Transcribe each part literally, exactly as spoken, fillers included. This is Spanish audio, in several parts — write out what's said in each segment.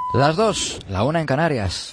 Las dos, la una en Canarias.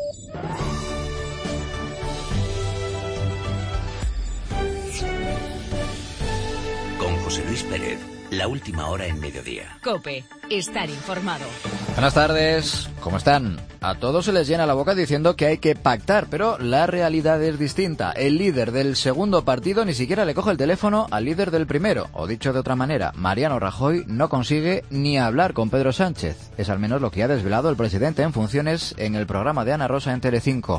Con José Luis Pérez, la última hora en mediodía. COPE, estar informado. Buenas tardes, ¿cómo están? A todos se les llena la boca diciendo que hay que pactar, pero la realidad es distinta. El líder del segundo partido ni siquiera le coge el teléfono al líder del primero. O dicho de otra manera, Mariano Rajoy no consigue ni hablar con Pedro Sánchez. Es al menos lo que ha desvelado el presidente en funciones en el programa de Ana Rosa en Telecinco.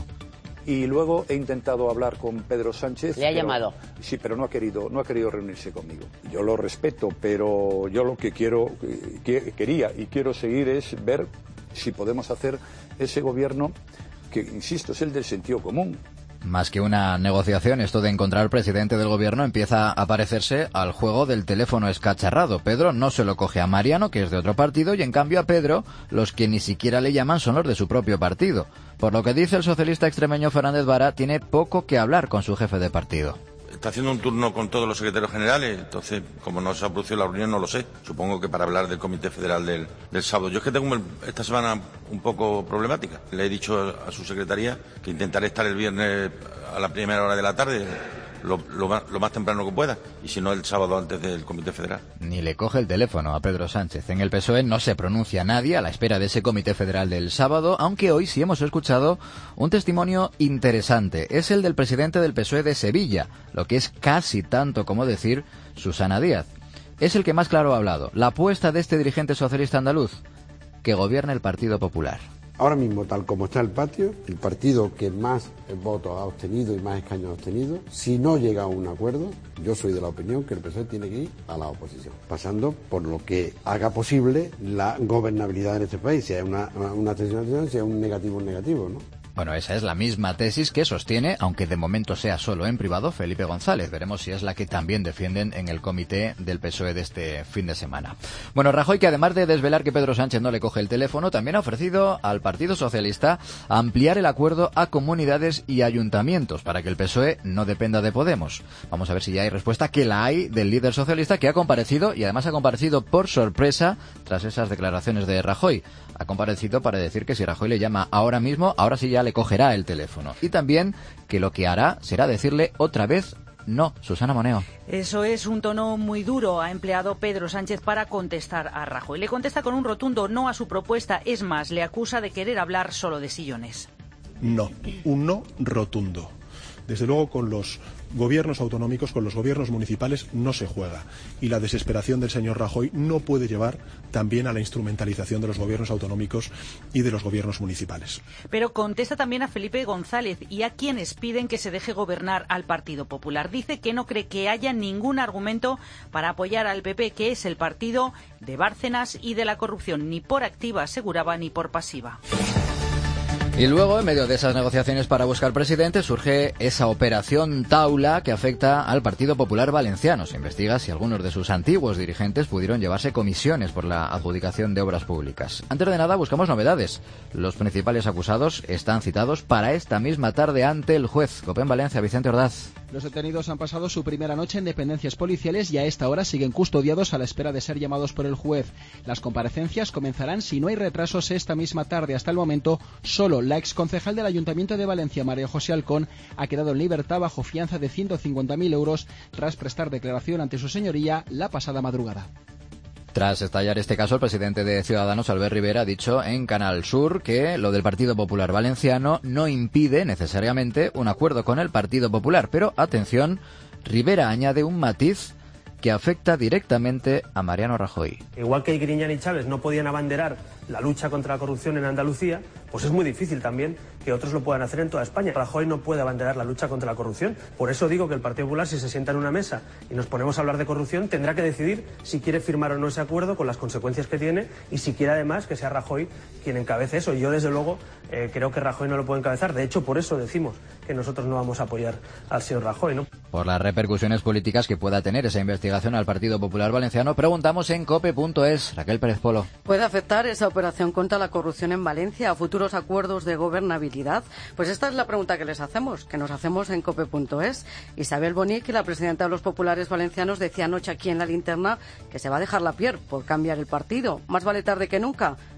Y luego he intentado hablar con Pedro Sánchez. ¿Le ha pero, llamado? Sí, pero no ha querido, no ha querido reunirse conmigo. Yo lo respeto, pero yo lo que quiero, que, quería y quiero seguir es ver si podemos hacer ese gobierno que, insisto, es el del sentido común. Más que una negociación, esto de encontrar al presidente del gobierno empieza a parecerse al juego del teléfono escacharrado. Pedro no se lo coge a Mariano, que es de otro partido, y en cambio a Pedro, los que ni siquiera le llaman son los de su propio partido. Por lo que dice el socialista extremeño Fernández Vara, tiene poco que hablar con su jefe de partido. Está haciendo un turno con todos los secretarios generales, entonces, como no se ha producido la reunión, no lo sé. Supongo que para hablar del Comité Federal del, del sábado. Yo es que tengo esta semana un poco problemática. Le he dicho a su secretaría que intentaré estar el viernes a la primera hora de la tarde, lo, lo, más, lo más temprano que pueda, y si no el sábado antes del Comité Federal. Ni le coge el teléfono a Pedro Sánchez. En el P S O E no se pronuncia nadie a la espera de ese Comité Federal del sábado, aunque hoy sí hemos escuchado un testimonio interesante. Es el del presidente del P S O E de Sevilla, lo que es casi tanto como decir Susana Díaz. Es el que más claro ha hablado. La apuesta de este dirigente socialista andaluz, que gobierne el Partido Popular. Ahora mismo, tal como está el patio, el partido que más votos ha obtenido y más escaños ha obtenido, si no llega a un acuerdo, yo soy de la opinión que el P S O E tiene que ir a la oposición, pasando por lo que haga posible la gobernabilidad en este país, si hay una, una, una tensión, si hay un negativo, un negativo, ¿no? Bueno, esa es la misma tesis que sostiene, aunque de momento sea solo en privado, Felipe González. Veremos si es la que también defienden en el comité del P S O E de este fin de semana. Bueno, Rajoy, que además de desvelar que Pedro Sánchez no le coge el teléfono, también ha ofrecido al Partido Socialista ampliar el acuerdo a comunidades y ayuntamientos para que el P S O E no dependa de Podemos. Vamos a ver si ya hay respuesta, que la hay, del líder socialista, que ha comparecido, y además ha comparecido por sorpresa tras esas declaraciones de Rajoy. Ha comparecido para decir que si Rajoy le llama ahora mismo, ahora sí ya le cogerá el teléfono. Y también que lo que hará será decirle otra vez no. Susana Moneo. Eso es un tono muy duro ha empleado Pedro Sánchez para contestar a Rajoy. Le contesta con un rotundo no a su propuesta. Es más, le acusa de querer hablar solo de sillones. No, un no rotundo. Desde luego, con los gobiernos autonómicos, con los gobiernos municipales, no se juega. Y la desesperación del señor Rajoy no puede llevar también a la instrumentalización de los gobiernos autonómicos y de los gobiernos municipales. Pero contesta también a Felipe González y a quienes piden que se deje gobernar al Partido Popular. Dice que no cree que haya ningún argumento para apoyar al P P, que es el partido de Bárcenas y de la corrupción, ni por activa, aseguraba, ni por pasiva. Y luego, en medio de esas negociaciones para buscar presidente, surge esa operación Taula que afecta al Partido Popular Valenciano. Se investiga si algunos de sus antiguos dirigentes pudieron llevarse comisiones por la adjudicación de obras públicas. Antes de nada, buscamos novedades. Los principales acusados están citados para esta misma tarde ante el juez. COPE en Valencia, Vicente Ordaz. Los detenidos han pasado su primera noche en dependencias policiales y a esta hora siguen custodiados a la espera de ser llamados por el juez. Las comparecencias comenzarán, si no hay retrasos, esta misma tarde. Hasta el momento, solo la exconcejal del Ayuntamiento de Valencia, María José Alcón, ha quedado en libertad bajo fianza de ciento cincuenta mil euros tras prestar declaración ante su señoría la pasada madrugada. Tras estallar este caso, el presidente de Ciudadanos, Albert Rivera, ha dicho en Canal Sur que lo del Partido Popular Valenciano no impide necesariamente un acuerdo con el Partido Popular. Pero, atención, Rivera añade un matiz que afecta directamente a Mariano Rajoy. Igual que Griñán y Chávez no podían abanderar la lucha contra la corrupción en Andalucía, pues es muy difícil también que otros lo puedan hacer en toda España. Rajoy no puede abanderar la lucha contra la corrupción. Por eso digo que el Partido Popular, si se sienta en una mesa y nos ponemos a hablar de corrupción, tendrá que decidir si quiere firmar o no ese acuerdo, con las consecuencias que tiene, y si quiere además que sea Rajoy quien encabece eso. Y yo, desde luego, eh, creo que Rajoy no lo puede encabezar. De hecho, por eso decimos que nosotros no vamos a apoyar al señor Rajoy, ¿no? Por las repercusiones políticas que pueda tener esa investigación al Partido Popular Valenciano, preguntamos en cope punto es. Raquel Pérez Polo. ¿Puede afectar esa operación contra la corrupción en Valencia a futuros acuerdos de gobernabilidad? Pues esta es la pregunta que les hacemos, que nos hacemos en cope punto es. Isabel Bonic, la presidenta de los populares valencianos, decía anoche aquí en La Linterna que se va a dejar la piel por cambiar el partido. Más vale tarde que nunca.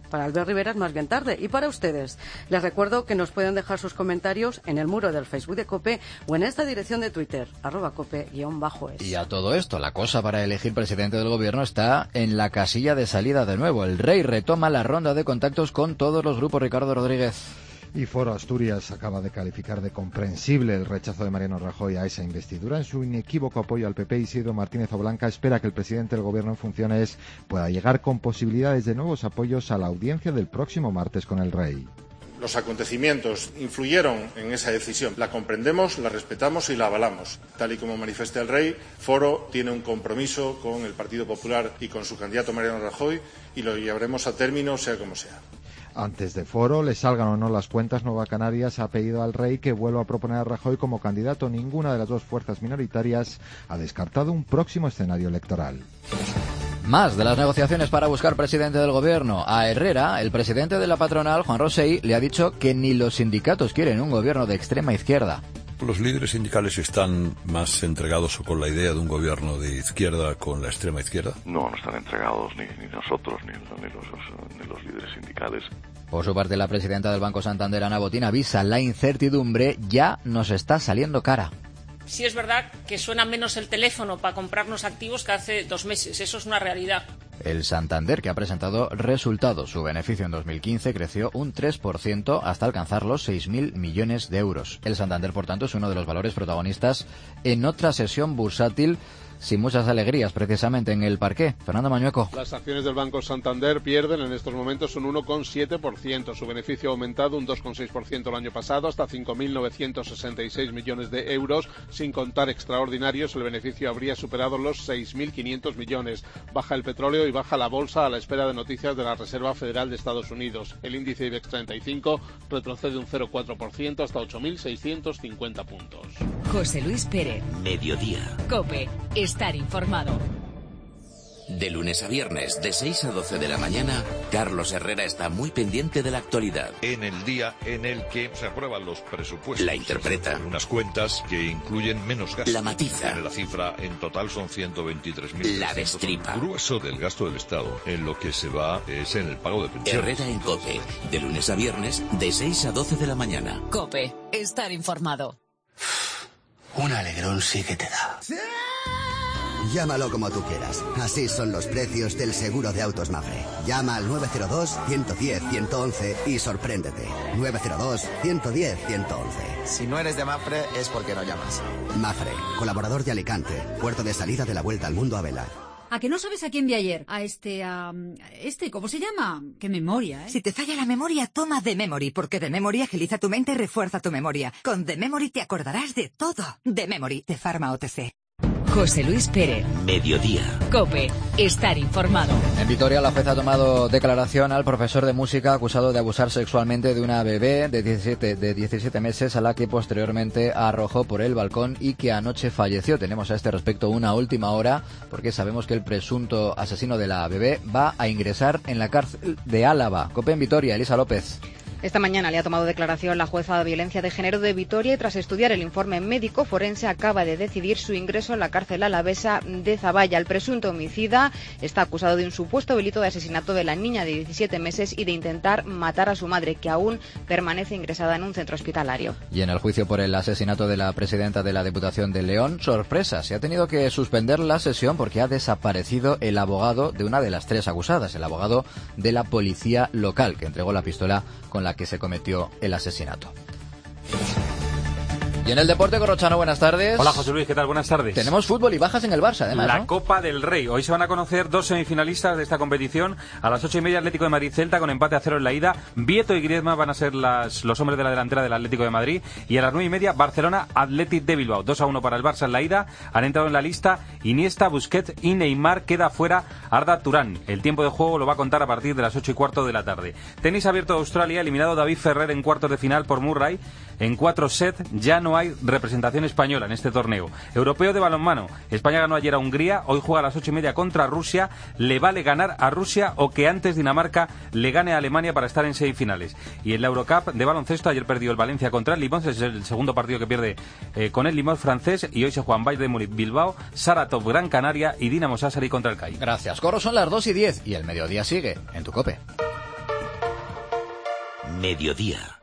Para Albert Rivera es más bien tarde. Y para ustedes, les recuerdo que nos pueden dejar sus comentarios en el muro del Facebook de COPE o en esta dirección de Twitter, arroba cope guión bajo es. Y a todo esto, la cosa para elegir presidente del gobierno está en la casilla de salida de nuevo. El rey retoma la ronda de contactos con todos los grupos. Ricardo Rodríguez. Y Foro Asturias acaba de calificar de comprensible el rechazo de Mariano Rajoy a esa investidura. En su inequívoco apoyo al P P, Isidro Martínez Oblanca espera que el presidente del gobierno en funciones pueda llegar con posibilidades de nuevos apoyos a la audiencia del próximo martes con el rey. Los acontecimientos influyeron en esa decisión. La comprendemos, la respetamos y la avalamos. Tal y como manifiesta el rey, Foro tiene un compromiso con el Partido Popular y con su candidato Mariano Rajoy y lo llevaremos a término sea como sea. Antes de Foro, le salgan o no las cuentas, Nueva Canarias ha pedido al rey que vuelva a proponer a Rajoy como candidato. Ninguna de las dos fuerzas minoritarias ha descartado un próximo escenario electoral. Más de las negociaciones para buscar presidente del gobierno. A Herrera, el presidente de la patronal, Juan Rosell, le ha dicho que ni los sindicatos quieren un gobierno de extrema izquierda. Los líderes sindicales están más entregados con la idea de un gobierno de izquierda con la extrema izquierda. No, no están entregados ni, ni nosotros ni, ni, los, ni los líderes sindicales. Por su parte, la presidenta del Banco Santander, Ana Botín, avisa: la incertidumbre ya nos está saliendo cara. Sí es verdad que suena menos el teléfono para comprarnos activos que hace dos meses. Eso es una realidad. El Santander, que ha presentado resultados. Su beneficio en dos mil quince creció un tres por ciento hasta alcanzar los seis mil millones de euros. El Santander, por tanto, es uno de los valores protagonistas en otra sesión bursátil sin muchas alegrías, precisamente en el Parqué. Fernando Mañueco. Las acciones del Banco Santander pierden en estos momentos un uno coma siete por ciento. Su beneficio ha aumentado un dos coma seis por ciento el año pasado, hasta cinco mil novecientos sesenta y seis millones de euros. Sin contar extraordinarios, el beneficio habría superado los seis mil quinientos millones. Baja el petróleo y baja la bolsa a la espera de noticias de la Reserva Federal de Estados Unidos. El índice IBEX treinta y cinco retrocede un cero coma cuatro por ciento hasta ocho mil seiscientos cincuenta puntos. José Luis Pérez. Mediodía. COPE. Estar informado. De lunes a viernes, de seis a doce de la mañana, Carlos Herrera está muy pendiente de la actualidad. En el día en el que se aprueban los presupuestos. La interpreta. Unas cuentas que incluyen menos gastos. La matiza. La cifra en total son ciento veintitrés mil. La destripa. El grueso del gasto del Estado en lo que se va es en el pago de pensiones. Herrera en COPE. De lunes a viernes, de seis a doce de la mañana. COPE. Estar informado. Un alegrón sí que te da. Llámalo como tú quieras. Así son los precios del seguro de autos Mafre. Llama al nueve cero dos, uno uno cero, uno uno uno y sorpréndete. nueve cero dos, uno uno cero, uno uno uno. Si no eres de Mafre es porque no llamas. Mafre, colaborador de Alicante, puerto de salida de la Vuelta al Mundo a vela. ¿A que no sabes a quién vi ayer? A este, a... este, ¿cómo se llama? Qué memoria, ¿eh? Si te falla la memoria, toma The Memory, porque The Memory agiliza tu mente y refuerza tu memoria. Con The Memory te acordarás de todo. The Memory, de Pharma O T C. José Luis Pérez. Mediodía. COPE. Estar informado. En Vitoria, la juez ha tomado declaración al profesor de música acusado de abusar sexualmente de una bebé de diecisiete, de diecisiete meses a la que posteriormente arrojó por el balcón y que anoche falleció. Tenemos a este respecto una última hora porque sabemos que el presunto asesino de la bebé va a ingresar en la cárcel de Álava. COPE en Vitoria, Elisa López. Esta mañana le ha tomado declaración la jueza de violencia de género de Vitoria y tras estudiar el informe médico forense acaba de decidir su ingreso en la cárcel alavesa de Zaballa. El presunto homicida está acusado de un supuesto delito de asesinato de la niña de diecisiete meses y de intentar matar a su madre, que aún permanece ingresada en un centro hospitalario. Y en el juicio por el asesinato de la presidenta de la Diputación de León, sorpresa, se ha tenido que suspender la sesión porque ha desaparecido el abogado de una de las tres acusadas, el abogado de la policía local, que entregó la pistola con la que se cometió el asesinato. Y en el deporte, Corrochano, buenas tardes. Hola, José Luis, ¿qué tal? Buenas tardes. Tenemos fútbol y bajas en el Barça, además, La ¿no? Copa del Rey. Hoy se van a conocer dos semifinalistas de esta competición. A las ocho y media, Atlético de Madrid-Celta, con empate a cero en la ida. Vieto y Griezmann van a ser las, los hombres de la delantera del Atlético de Madrid. Y a las nueve y media, Barcelona-Athletic de Bilbao. dos a uno para el Barça en la ida. Han entrado en la lista Iniesta, Busquets y Neymar. Queda fuera Arda Turán. El tiempo de juego lo va a contar a partir de las ocho y cuarto de la tarde. Tenis abierto de Australia. Eliminado David Ferrer en cuartos de final por Murray. En cuatro sets ya no hay representación española en este torneo. Europeo de balonmano. España ganó ayer a Hungría, hoy juega a las ocho y media contra Rusia. Le vale ganar a Rusia o que antes Dinamarca le gane a Alemania para estar en semifinales. Y en la Eurocup de baloncesto, ayer perdió el Valencia contra el Limoges, es el segundo partido que pierde eh, con el Limoges francés, y hoy se juegan Bayern de Múnich, Bilbao, Saratov, Gran Canaria y Dinamo Sassari contra el C A I. Gracias, Corro, son las dos y diez y el mediodía sigue en tu COPE. Mediodía.